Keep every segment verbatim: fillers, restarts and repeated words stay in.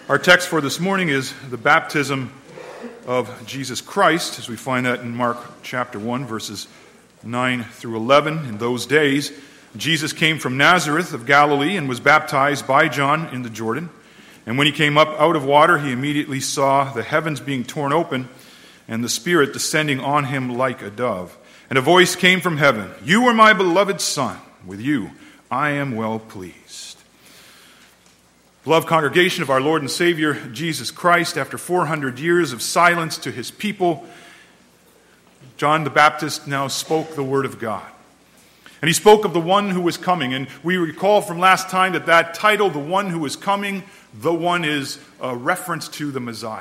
Our text for this morning is the baptism of Jesus Christ, as we find that in Mark chapter one, verses nine through eleven. In those days, Jesus came from Nazareth of Galilee and was baptized by John in the Jordan. And when he came up out of water, he immediately saw the heavens being torn open and the Spirit descending on him like a dove. And a voice came from heaven, "You are my beloved Son. With you I am well pleased." Beloved congregation of our Lord and Savior Jesus Christ, after four hundred years of silence to his people, John the Baptist now spoke the word of God. And he spoke of the one who was coming. And we recall from last time that that title, the one who is coming, the one is a reference to the Messiah.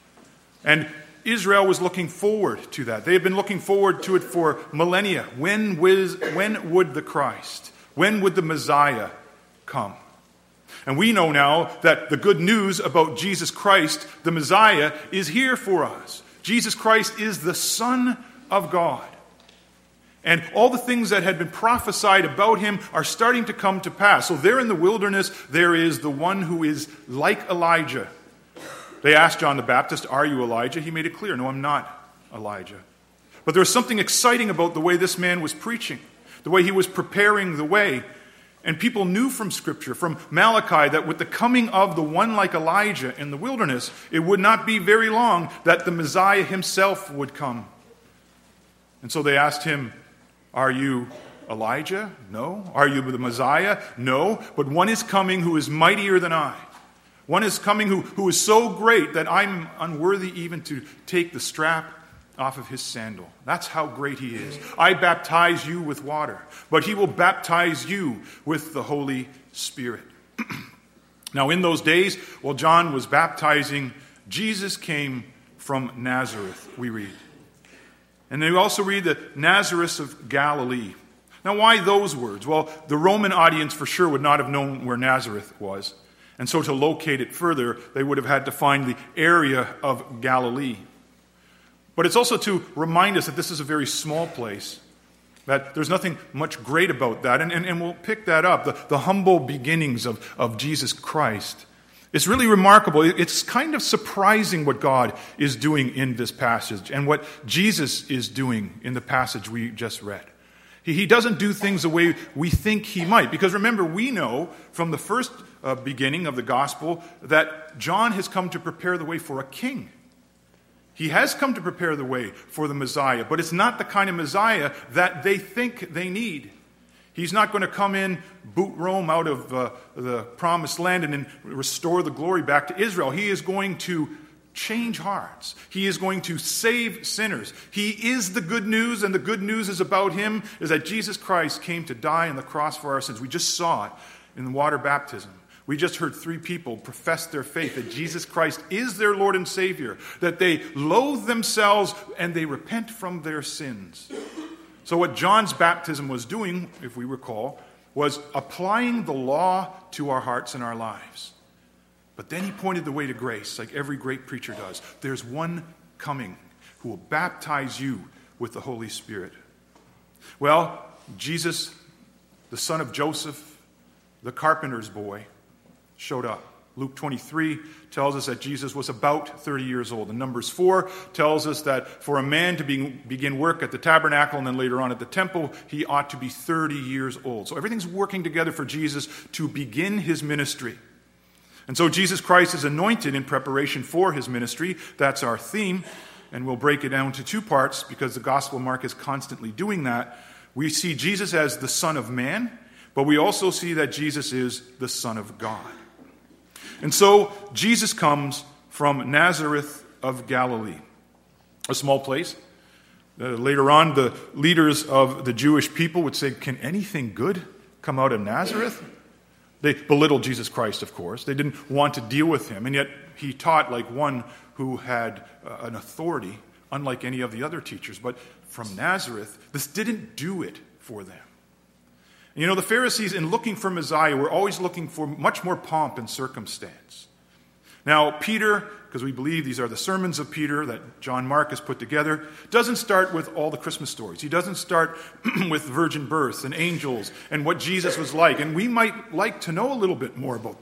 And Israel was looking forward to that. They had been looking forward to it for millennia. When was, when would the Christ, when would the Messiah come? And we know now that the good news about Jesus Christ, the Messiah, is here for us. Jesus Christ is the Son of God. And all the things that had been prophesied about him are starting to come to pass. So there in the wilderness, there is the one who is like Elijah. They asked John the Baptist, "Are you Elijah?" He made it clear, "No, I'm not Elijah." But there was something exciting about the way this man was preaching, the way he was preparing the way. And people knew from Scripture, from Malachi, that with the coming of the one like Elijah in the wilderness, it would not be very long that the Messiah himself would come. And so they asked him, "Are you Elijah?" "No." "Are you the Messiah?" "No. But one is coming who is mightier than I. One is coming who, who is so great that I'm unworthy even to take the strap off of his sandal." That's how great he is. "I baptize you with water, but he will baptize you with the Holy Spirit." Now in those days, while John was baptizing, Jesus came from Nazareth, we read. And then we also read the Nazareth of Galilee. Now why those words? Well, the Roman audience for sure would not have known where Nazareth was. And so to locate it further, they would have had to find the area of Galilee. But it's also to remind us that this is a very small place, that there's nothing much great about that. And, and, and we'll pick that up, the, the humble beginnings of, of Jesus Christ. It's really remarkable. It's kind of surprising what God is doing in this passage and what Jesus is doing in the passage we just read. He, he doesn't do things the way we think he might. Because remember, we know from the first uh, beginning of the gospel that John has come to prepare the way for a king. He has come to prepare the way for the Messiah, but it's not the kind of Messiah that they think they need. He's not going to come in, boot Rome out of uh, the promised land and then restore the glory back to Israel. He is going to change hearts. He is going to save sinners. He is the good news, and the good news is about him, is that Jesus Christ came to die on the cross for our sins. We just saw it in the water baptism. We just heard three people profess their faith that Jesus Christ is their Lord and Savior, that they loathe themselves and they repent from their sins. So what John's baptism was doing, if we recall, was applying the law to our hearts and our lives. But then he pointed the way to grace, like every great preacher does. There's one coming who will baptize you with the Holy Spirit. Well, Jesus, the son of Joseph, the carpenter's boy, showed up. Luke twenty-three tells us that Jesus was about thirty years old. And Numbers four tells us that for a man to be, begin work at the tabernacle and then later on at the temple, he ought to be thirty years old. So everything's working together for Jesus to begin his ministry. And so Jesus Christ is anointed in preparation for his ministry. That's our theme. And we'll break it down to two parts because the Gospel of Mark is constantly doing that. We see Jesus as the Son of Man, but we also see that Jesus is the Son of God. And so Jesus comes from Nazareth of Galilee, a small place. Uh, later on, the leaders of the Jewish people would say, "Can anything good come out of Nazareth?" They belittled Jesus Christ, of course. They didn't want to deal with him, and yet he taught like one who had uh, an authority, unlike any of the other teachers. But from Nazareth, this didn't do it for them. You know, the Pharisees, in looking for Messiah, were always looking for much more pomp and circumstance. Now, Peter, because we believe these are the sermons of Peter that John Mark has put together, doesn't start with all the Christmas stories. He doesn't start with virgin births and angels and what Jesus was like. And we might like to know a little bit more about that.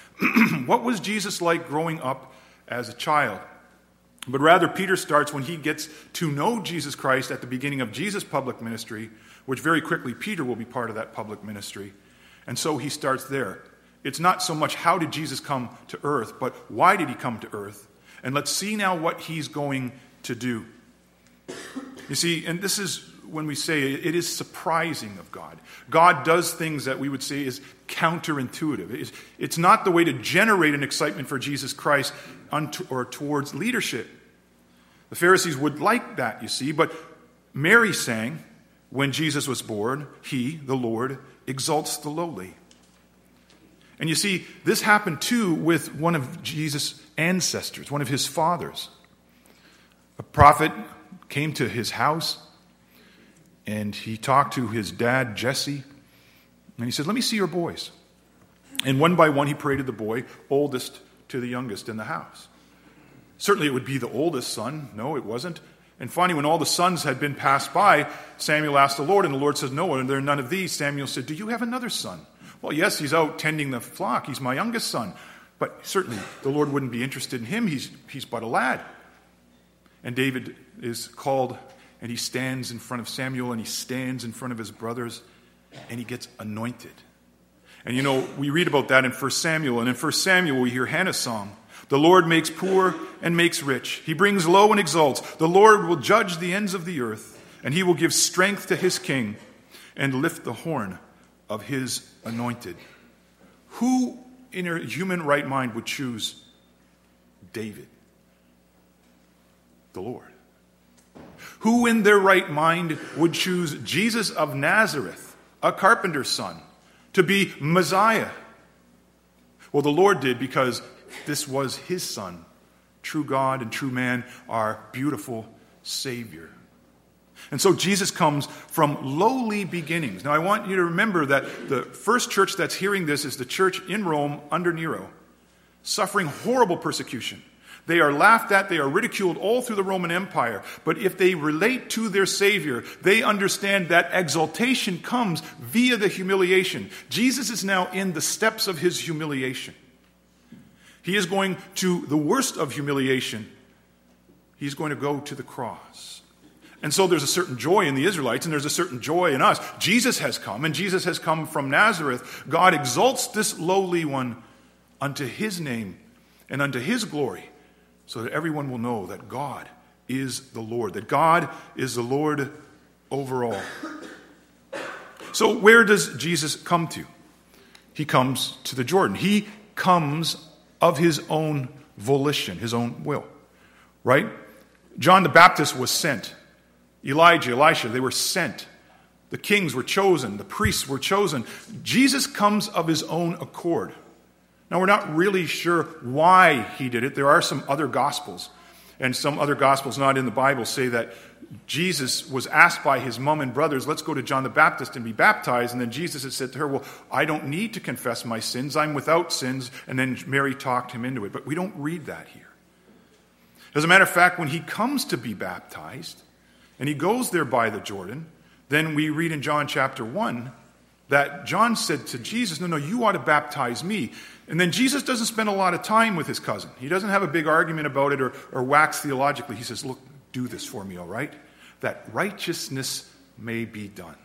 What was Jesus like growing up as a child? But rather, Peter starts when he gets to know Jesus Christ at the beginning of Jesus' public ministry, which very quickly Peter will be part of that public ministry. And so he starts there. It's not so much how did Jesus come to earth, but why did he come to earth? And let's see now what he's going to do. You see, and this is when we say it is surprising of God. God does things that we would say is counterintuitive. It's not the way to generate an excitement for Jesus Christ unto, or towards leadership. The Pharisees would like that, you see, but Mary sang, when Jesus was born, he, the Lord, exalts the lowly. And you see, this happened too with one of Jesus' ancestors, one of his fathers. A prophet came to his house, and he talked to his dad, Jesse, and he said, let me see your boys. And one by one, he paraded the boy, oldest to the youngest in the house. Certainly it would be the oldest son. No, it wasn't. And finally, when all the sons had been passed by, Samuel asked the Lord, and the Lord says, no, and there are none of these. Samuel said, do you have another son? Well, yes, he's out tending the flock. He's my youngest son. But certainly the Lord wouldn't be interested in him. He's, he's but a lad. And David is called, and he stands in front of Samuel, and he stands in front of his brothers, and he gets anointed. And you know, we read about that in First Samuel, and in First Samuel we hear Hannah's song. The Lord makes poor and makes rich. He brings low and exalts. The Lord will judge the ends of the earth, and he will give strength to his king and lift the horn of his anointed. Who in a human right mind would choose David? The Lord. Who in their right mind would choose Jesus of Nazareth, a carpenter's son, to be Messiah? Well, the Lord did, because this was his son, true God and true man, our beautiful Savior. And so Jesus comes from lowly beginnings. Now, I want you to remember that the first church that's hearing this is the church in Rome under Nero, suffering horrible persecution. They are laughed at, they are ridiculed all through the Roman Empire. But if they relate to their Savior, they understand that exaltation comes via the humiliation. Jesus is now in the steps of his humiliation. He is going to the worst of humiliation. He's going to go to the cross. And so there's a certain joy in the Israelites, and there's a certain joy in us. Jesus has come, and Jesus has come from Nazareth. God exalts this lowly one unto his name and unto his glory, so that everyone will know that God is the Lord, that God is the Lord over all. So where does Jesus come to? He comes to the Jordan. He comes of his own volition, his own will, right? John the Baptist was sent. Elijah, Elisha, they were sent. The kings were chosen. The priests were chosen. Jesus comes of his own accord. Now, we're not really sure why he did it. There are some other gospels, and some other gospels not in the Bible say that Jesus was asked by his mom and brothers, let's go to John the Baptist and be baptized. And then Jesus had said to her, well, I don't need to confess my sins. I'm without sins. And then Mary talked him into it. But we don't read that here. As a matter of fact, when he comes to be baptized, and he goes there by the Jordan, then we read in John chapter one that John said to Jesus, no, no, you ought to baptize me. And then Jesus doesn't spend a lot of time with his cousin. He doesn't have a big argument about it or, or wax theologically. He says, look, do this for me, all right? That righteousness may be done.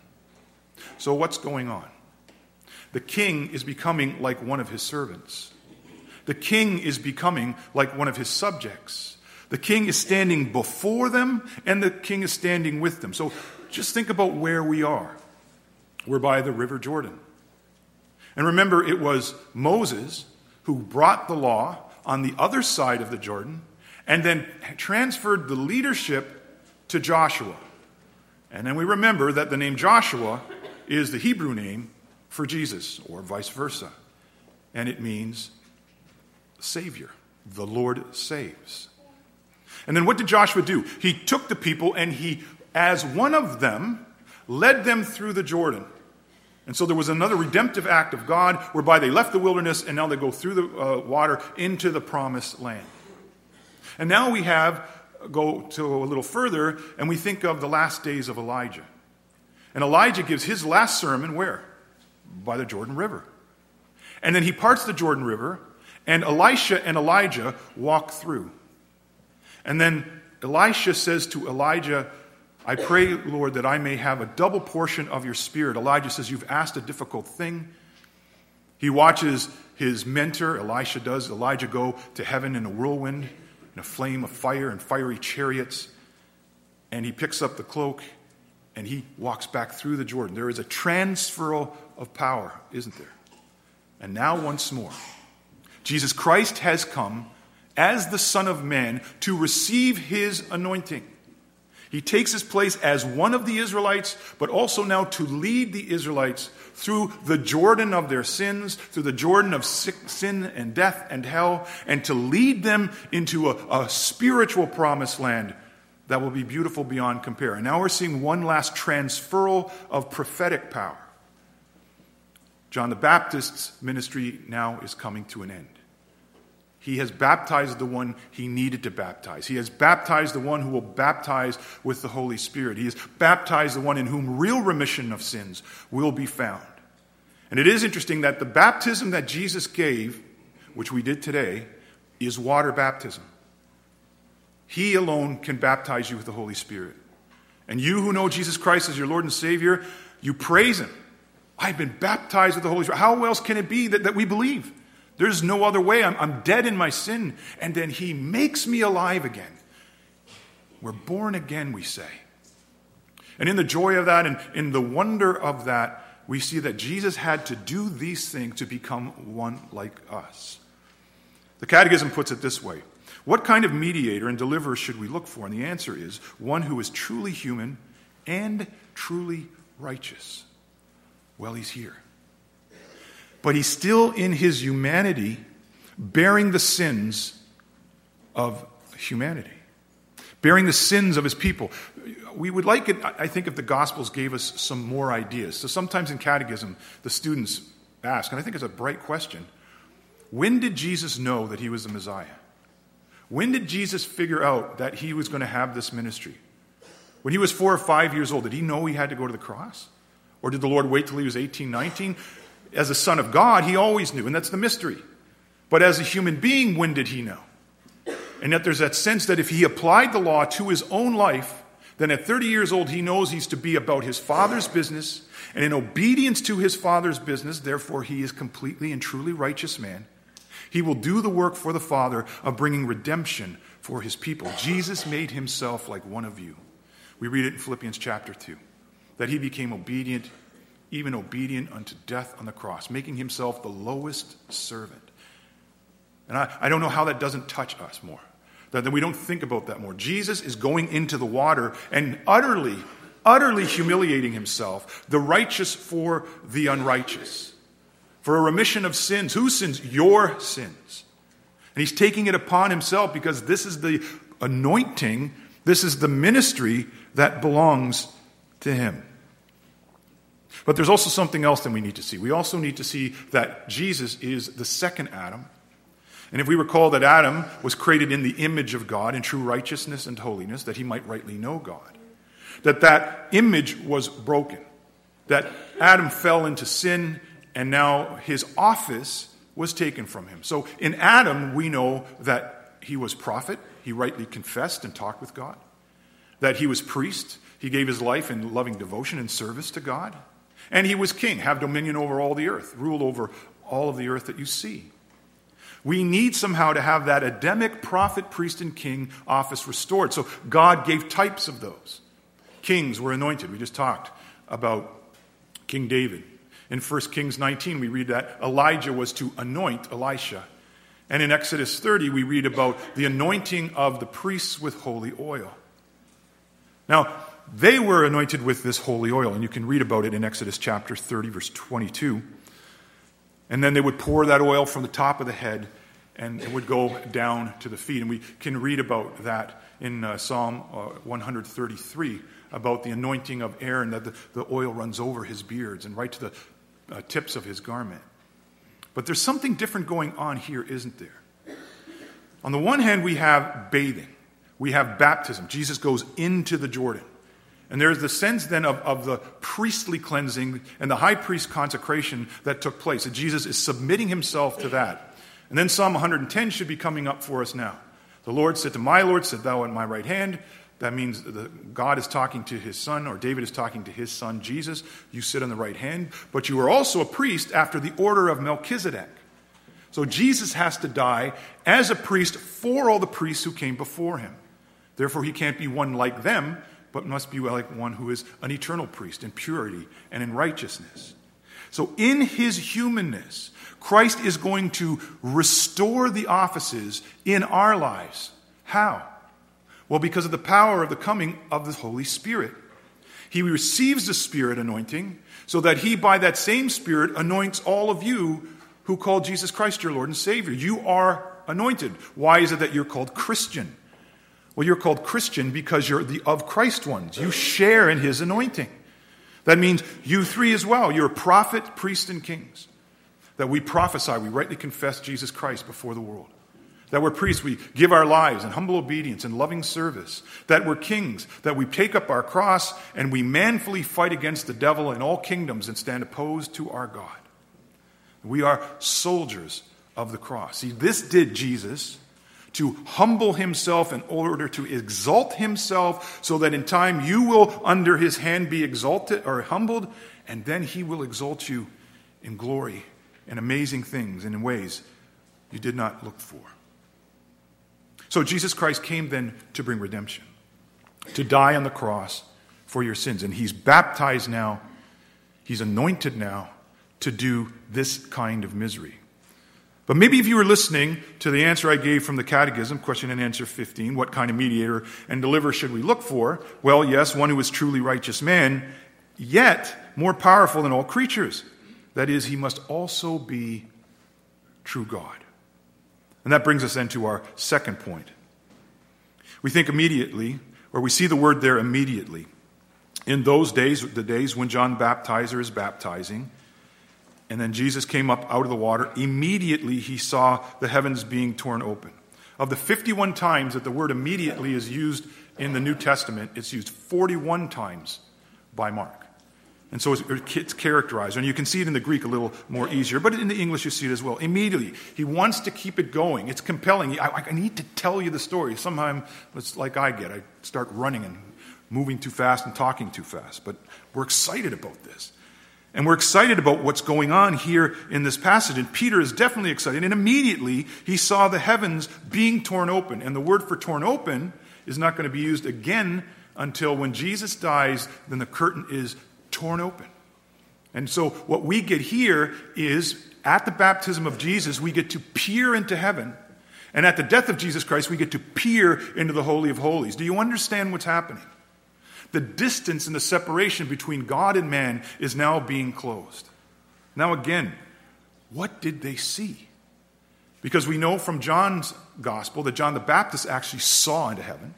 So what's going on? The king is becoming like one of his servants. The king is becoming like one of his subjects. The king is standing before them, and the king is standing with them. So just think about where we are. We're by the River Jordan. And remember, it was Moses who brought the law on the other side of the Jordan and then transferred the leadership to Joshua. And then we remember that the name Joshua is the Hebrew name for Jesus, or vice versa. And it means Savior. The Lord saves. And then what did Joshua do? He took the people and he, as one of them, led them through the Jordan. And so there was another redemptive act of God whereby they left the wilderness and now they go through the uh, water into the promised land. And now we have, go to a little further, and we think of the last days of Elijah. And Elijah gives his last sermon where? By the Jordan River. And then he parts the Jordan River, And Elisha and Elijah walk through. And then Elisha says to Elijah, I pray, Lord, that I may have a double portion of your spirit. Elijah says, you've asked a difficult thing. He watches his mentor, Elisha does, Elijah go to heaven in a whirlwind, in a flame of fire and fiery chariots. And he picks up the cloak and he walks back through the Jordan. There is a transfer of power, isn't there? And now once more, Jesus Christ has come as the Son of Man to receive his anointing. He takes his place as one of the Israelites, but also now to lead the Israelites through the Jordan of their sins, through the Jordan of sin and death and hell, and to lead them into a, a spiritual promised land that will be beautiful beyond compare. And now we're seeing one last transferal of prophetic power. John the Baptist's ministry now is coming to an end. He has baptized the one he needed to baptize. He has baptized the one who will baptize with the Holy Spirit. He has baptized the one in whom real remission of sins will be found. And it is interesting that the baptism that Jesus gave, which we did today, is water baptism. He alone can baptize you with the Holy Spirit. And you who know Jesus Christ as your Lord and Savior, you praise him. I've been baptized with the Holy Spirit. How else can it be that, that we believe? There's no other way. I'm, I'm dead in my sin. And then he makes me alive again. We're born again, we say. And in the joy of that and in the wonder of that, we see that Jesus had to do these things to become one like us. The Catechism puts it this way. What kind of mediator and deliverer should we look for? And the answer is one who is truly human and truly righteous. Well, he's here. But he's still in his humanity, bearing the sins of humanity, bearing the sins of his people. We would like it, I think, if the Gospels gave us some more ideas. So sometimes in catechism, the students ask, and I think it's a bright question, when did Jesus know that he was the Messiah? When did Jesus figure out that he was going to have this ministry? When he was four or five years old, did he know he had to go to the cross? Or did the Lord wait till he was eighteen, nineteen? As a son of God, he always knew, and that's the mystery. But as a human being, when did he know? And yet there's that sense that if he applied the law to his own life, then at thirty years old, he knows he's to be about his Father's business, and in obedience to his Father's business, therefore he is completely and truly righteous man. He will do the work for the Father of bringing redemption for his people. Jesus made himself like one of you. We read it in Philippians chapter two, that he became obedient, even obedient unto death on the cross, making himself the lowest servant. And I, I don't know how that doesn't touch us more, that, that we don't think about that more. Jesus is going into the water and utterly, utterly humiliating himself, the righteous for the unrighteous, for a remission of sins. Whose sins? Your sins. And he's taking it upon himself because this is the anointing, this is the ministry that belongs to him. But there's also something else that we need to see. We also need to see that Jesus is the second Adam. And if we recall that Adam was created in the image of God in true righteousness and holiness, that he might rightly know God, that that image was broken, that Adam fell into sin, and now his office was taken from him. So in Adam, we know that he was prophet. He rightly confessed and talked with God. That he was priest. He gave his life in loving devotion and service to God. And he was king, have dominion over all the earth, rule over all of the earth that you see. We need somehow to have that Adamic prophet, priest, and king office restored. So God gave types of those. Kings were anointed. We just talked about King David. In First Kings nineteen, we read that Elijah was to anoint Elisha. And in Exodus thirty, we read about the anointing of the priests with holy oil. Now, they were anointed with this holy oil, and you can read about it in Exodus chapter thirty, verse twenty-two. And then they would pour that oil from the top of the head, and it would go down to the feet. And we can read about that in uh, Psalm uh, one thirty-three, about the anointing of Aaron, that the, the oil runs over his beards and right to the uh, tips of his garment. But there's something different going on here, isn't there? On the one hand, we have bathing. We have baptism. Jesus goes into the Jordan. And there's the sense then of, of the priestly cleansing and the high priest consecration that took place. And Jesus is submitting himself to that. And then Psalm one hundred ten should be coming up for us now. The Lord said to my Lord, sit thou at my right hand. That means the, God is talking to his son, or David is talking to his son, Jesus. You sit on the right hand, but you are also a priest after the order of Melchizedek. So Jesus has to die as a priest for all the priests who came before him. Therefore, he can't be one like them, but must be like one who is an eternal priest in purity and in righteousness. So in his humanness, Christ is going to restore the offices in our lives. How? Well, because of the power of the coming of the Holy Spirit. He receives the Spirit anointing so that he, by that same Spirit, anoints all of you who call Jesus Christ your Lord and Savior. You are anointed. Why is it that you're called Christian? Well, you're called Christian because you're the of Christ ones. You share in his anointing. That means you three as well. You're a prophet, priest, and kings. That we prophesy, we rightly confess Jesus Christ before the world. That we're priests, we give our lives in humble obedience and loving service. That we're kings, that we take up our cross and we manfully fight against the devil and all kingdoms and stand opposed to our God. We are soldiers of the cross. See, this did Jesus to humble himself in order to exalt himself so that in time you will under his hand be exalted or humbled, and then he will exalt you in glory and amazing things and in ways you did not look for. So Jesus Christ came then to bring redemption, to die on the cross for your sins. And he's baptized now, he's anointed now to do this kind of misery. But maybe if you were listening to the answer I gave from the Catechism, question and answer fifteen, what kind of mediator and deliverer should we look for? Well, yes, one who is truly righteous man, yet more powerful than all creatures. That is, he must also be true God. And that brings us then to our second point. We think immediately, or we see the word there immediately. In those days, the days when John Baptizer is baptizing, and then Jesus came up out of the water, immediately he saw the heavens being torn open. Of the fifty-one times that the word immediately is used in the New Testament, it's used forty-one times by Mark. And so it's characterized. And you can see it in the Greek a little more easier, but in the English you see it as well. Immediately. He wants to keep it going. It's compelling. I, I need to tell you the story. Sometimes it's like I get. I start running and moving too fast and talking too fast. But we're excited about this. And we're excited about what's going on here in this passage. And Peter is definitely excited. And immediately he saw the heavens being torn open. And the word for torn open is not going to be used again until when Jesus dies, then the curtain is torn open. And so what we get here is at the baptism of Jesus, we get to peer into heaven. And at the death of Jesus Christ, we get to peer into the Holy of Holies. Do you understand what's happening? The distance and the separation between God and man is now being closed. Now again, what did they see? Because we know from John's gospel that John the Baptist actually saw into heaven.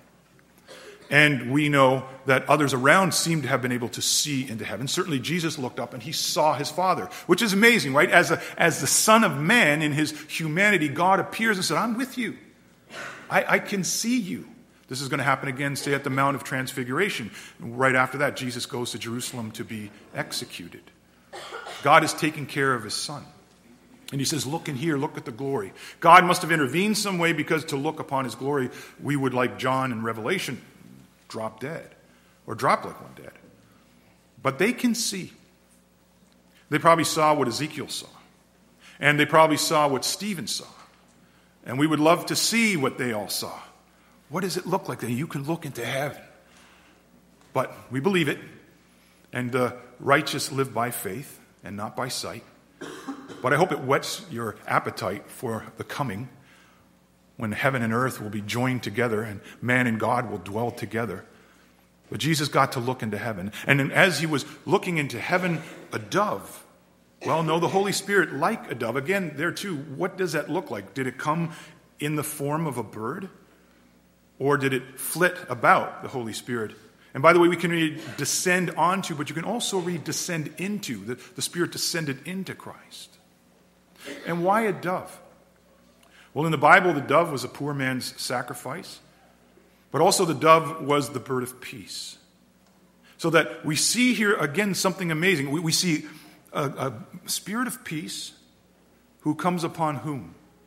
And we know that others around seem to have been able to see into heaven. Certainly Jesus looked up and he saw his Father, which is amazing, right? As, a, as the Son of Man in his humanity, God appears and said, I'm with you. I, I can see you. This is going to happen again, say, at the Mount of Transfiguration. Right after that, Jesus goes to Jerusalem to be executed. God is taking care of his Son. And he says, look in here, look at the glory. God must have intervened some way because to look upon his glory, we would, like John in Revelation, drop dead, or drop like one dead. But they can see. They probably saw what Ezekiel saw. And they probably saw what Stephen saw. And we would love to see what they all saw. What does it look like? That you can look into heaven. But we believe it. And the righteous live by faith and not by sight. But I hope it whets your appetite for the coming, when heaven and earth will be joined together and man and God will dwell together. But Jesus got to look into heaven. And then as he was looking into heaven, a dove. Well, no, the Holy Spirit like a dove. Again, there too, what does that look like? Did it come in the form of a bird? Or did it flit about the Holy Spirit? And by the way, we can read descend onto, but you can also read descend into. The, the Spirit descended into Christ. And why a dove? Well, in the Bible, the dove was a poor man's sacrifice, but also the dove was the bird of peace. So that we see here, again, something amazing. We, we see a, a spirit of peace who comes upon whom?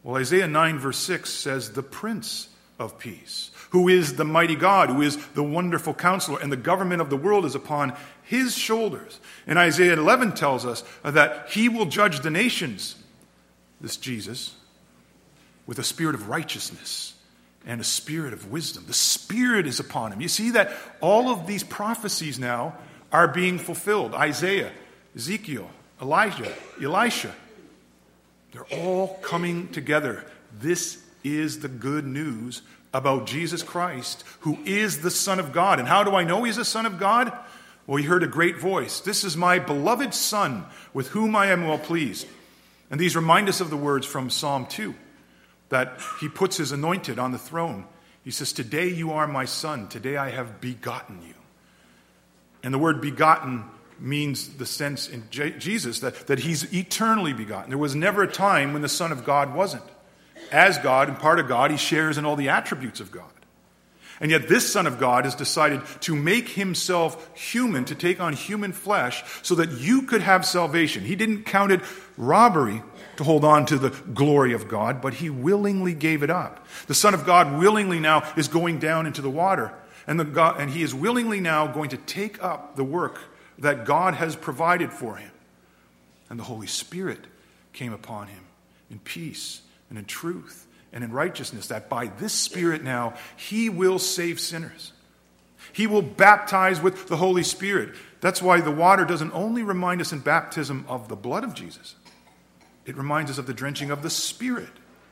Well, Isaiah nine verse six says, the Prince of Peace, who is the mighty God, who is the wonderful counselor, and the government of the world is upon his shoulders. And Isaiah eleven tells us that he will judge the nations, this Jesus, with a spirit of righteousness and a spirit of wisdom. The Spirit is upon him. You see that all of these prophecies now are being fulfilled. Isaiah, Ezekiel, Elijah, Elisha, they're all coming together. This is the good news about Jesus Christ, who is the Son of God. And how do I know he's the Son of God? Well, he heard a great voice. This is my beloved Son, with whom I am well pleased. And these remind us of the words from Psalm two, that he puts his anointed on the throne. He says, today you are my Son. Today I have begotten you. And the word begotten means the sense in J- Jesus that, that he's eternally begotten. There was never a time when the Son of God wasn't. As God and part of God, he shares in all the attributes of God. And yet this Son of God has decided to make himself human, to take on human flesh, so that you could have salvation. He didn't count it robbery to hold on to the glory of God, but he willingly gave it up. The Son of God willingly now is going down into the water, and, the God, and he is willingly now going to take up the work that God has provided for him. And the Holy Spirit came upon him in peace and in truth and in righteousness, that by this Spirit now he will save sinners. He will baptize with the Holy Spirit. That's why the water doesn't only remind us in baptism of the blood of Jesus. It reminds us of the drenching of the Spirit.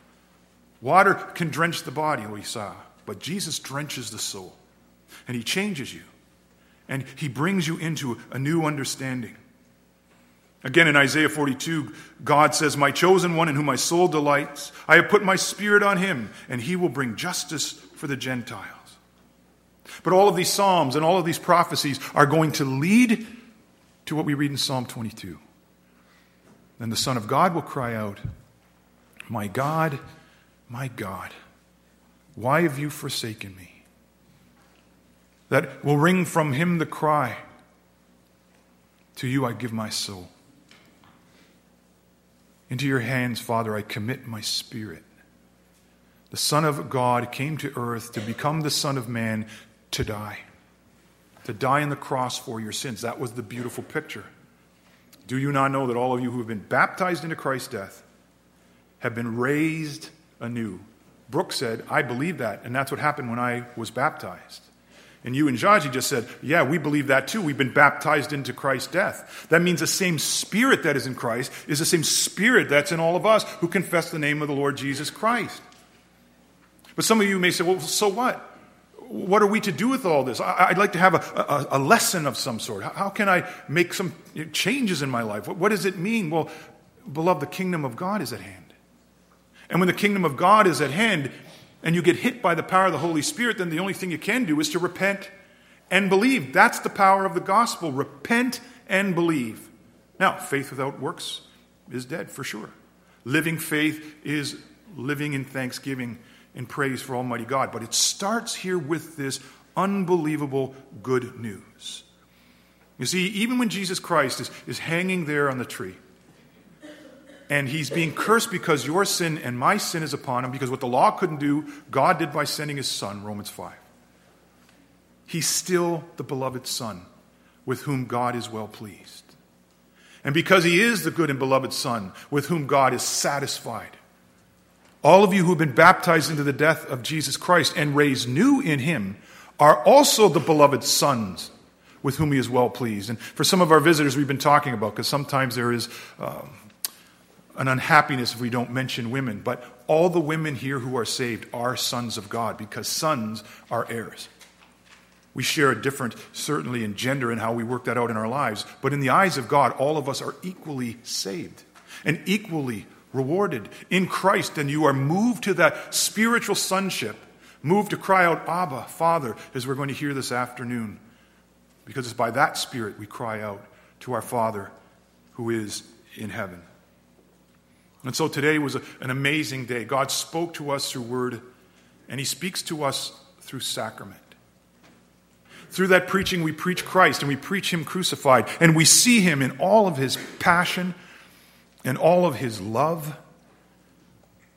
Water can drench the body, we saw, but Jesus drenches the soul. And he changes you. And he brings you into a new understanding. Again, in Isaiah forty-two, God says, my chosen one in whom my soul delights, I have put my Spirit on him, and he will bring justice for the Gentiles. But all of these psalms and all of these prophecies are going to lead to what we read in Psalm twenty-two. Then the Son of God will cry out, my God, my God, why have you forsaken me? That will ring from him the cry, to you I give my soul. Into your hands, Father, I commit my spirit. The Son of God came to earth to become the Son of Man, to die. To die on the cross for your sins. That was the beautiful picture. Do you not know that all of you who have been baptized into Christ's death have been raised anew? Brooke said, I believe that, and that's what happened when I was baptized. And you and Jaji just said, yeah, we believe that too. We've been baptized into Christ's death. That means the same Spirit that is in Christ is the same Spirit that's in all of us who confess the name of the Lord Jesus Christ. But some of you may say, well, so what? What are we to do with all this? I'd like to have a, a, a lesson of some sort. How can I make some changes in my life? What, what does it mean? Well, beloved, the kingdom of God is at hand. And when the kingdom of God is at hand, and you get hit by the power of the Holy Spirit, then the only thing you can do is to repent and believe. That's the power of the gospel. Repent and believe. Now, faith without works is dead, for sure. Living faith is living in thanksgiving and praise for Almighty God. But it starts here with this unbelievable good news. You see, even when Jesus Christ is, is hanging there on the tree, and he's being cursed because your sin and my sin is upon him, because what the law couldn't do, God did by sending his Son, Romans five. He's still the beloved Son with whom God is well pleased. And because he is the good and beloved Son with whom God is satisfied, all of you who have been baptized into the death of Jesus Christ and raised new in him are also the beloved sons with whom he is well pleased. And for some of our visitors we've been talking about, because sometimes there is Um, an unhappiness if we don't mention women, but all the women here who are saved are sons of God, because sons are heirs. We share a different, certainly in gender and how we work that out in our lives, but in the eyes of God, all of us are equally saved and equally rewarded in Christ, and you are moved to that spiritual sonship, moved to cry out, Abba, Father, as we're going to hear this afternoon, because it's by that Spirit we cry out to our Father who is in heaven. And so today was a, an amazing day. God spoke to us through word, and he speaks to us through sacrament. Through that preaching, we preach Christ, and we preach him crucified, and we see him in all of his passion and all of his love.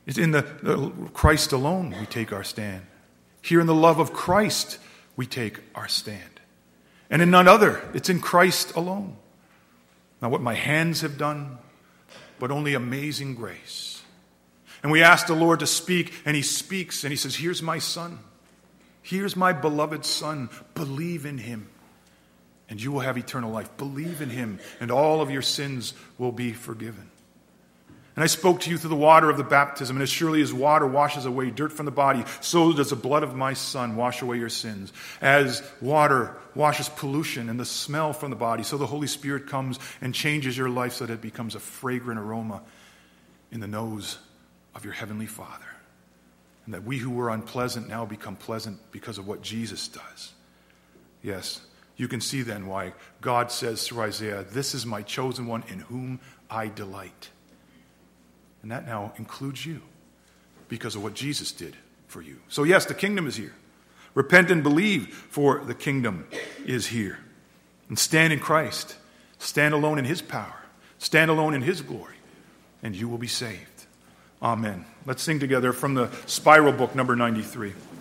It's in the, the Christ alone we take our stand. Here in the love of Christ we take our stand. And in none other. It's in Christ alone. Not what my hands have done, but only amazing grace. And we ask the Lord to speak, and he speaks, and he says, here's my son. Here's my beloved son. Believe in him, and you will have eternal life. Believe in him, and all of your sins will be forgiven. And I spoke to you through the water of the baptism, and as surely as water washes away dirt from the body, so does the blood of my Son wash away your sins. As water washes pollution and the smell from the body, so the Holy Spirit comes and changes your life so that it becomes a fragrant aroma in the nose of your heavenly Father. And that we who were unpleasant now become pleasant because of what Jesus does. Yes, you can see then why God says through Isaiah, this is my chosen one in whom I delight. And that now includes you because of what Jesus did for you. So yes, the kingdom is here. Repent and believe, for the kingdom is here. And stand in Christ. Stand alone in his power. Stand alone in his glory. And you will be saved. Amen. Let's sing together from the Spiral Book, number ninety-three.